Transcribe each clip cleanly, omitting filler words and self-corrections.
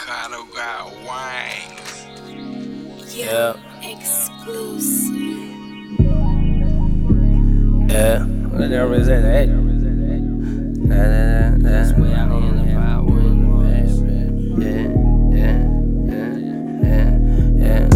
Ricardo got wine. Yeah. Exclusive. Yeah. What the represent that? That's way out in the power in the bad. Yeah.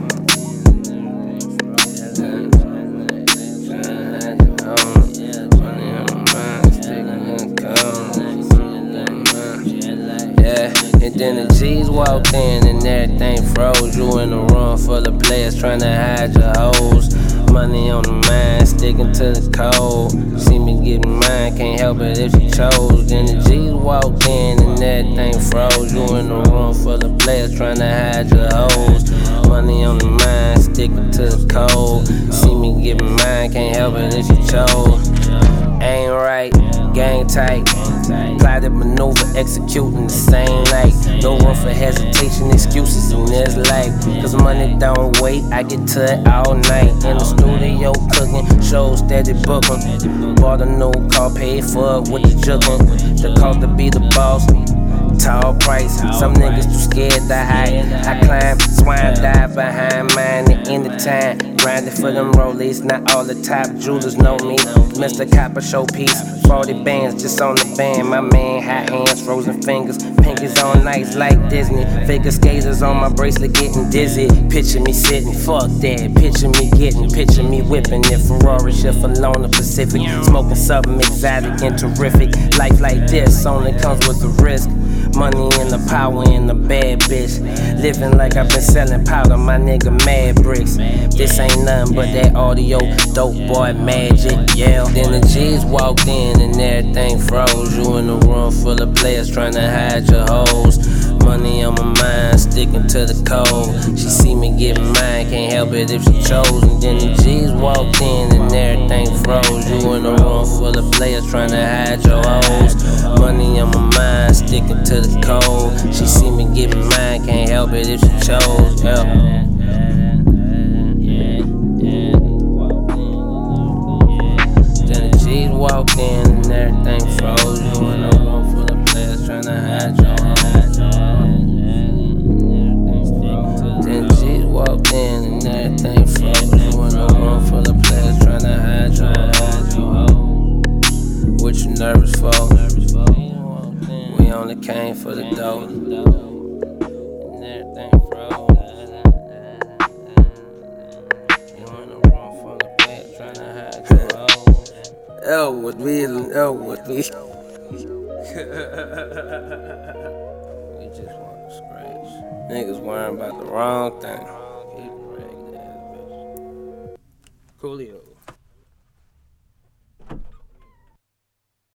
And then the G's walked in and everything froze. You in the room full of players trying to hide your hoes. Money on the mind, sticking to the code. See me getting mine, can't help it if you chose. Then the G's walked in and everything froze. You in the room full of players trying to hide your hoes. Money on the mind, sticking to the code. See me getting mine, can't help it if you chose. Ain't right, gang tight. Plotted maneuver, executing the same night. No room for hesitation, excuses in this life. Cause money don't wait, I get to it all night. In the studio cooking, shows steady booking. Bought a new car, paid for it with the jugging. The cost to be the boss, tall price. Some niggas too scared to hide. I climb, swine dive behind mine at any time. Grinding for them rollies, not all the top jewelers know me. Mr. Copper showpiece, 40 bands just on the band. My man, hot hands, frozen fingers, pinkies on nights like Disney. Figure skaters on my bracelet getting dizzy. Picture me sitting, fuck that. Picture me getting, picture me whipping in Ferrari shift along the Pacific. Smoking something exotic and terrific. Life like this only comes with a risk. Money and the power and the bad bitch. Living like I've been selling powder, my nigga Mad Bricks. This ain't nothing but that audio, dope boy magic, yeah. Then the G's walked in and everything froze. You in the room full of players trying to hide your hoes. Money on my mind, sticking to the code. She see me getting mine, can't help it if she chose. And then the G's walked in and everything froze. You in the room full of players trying to hide your hoes. Money on my mind, sticking to the code. She see me getting mine, can't help it if she chose. Yeah. Then the G's walked in and everything froze. You in the room full of players trying to hide your hoes. Then the G's walked in and everything froze. You in the room full of players trying to hide your hoes. What you nervous for? We only came for the dough. And everything froze. You in the room full of players trying to hide your hoes. Oh, what we. We just want to scratch. Niggas worrying about the wrong thing. Keep it regular, bitch. Coolio.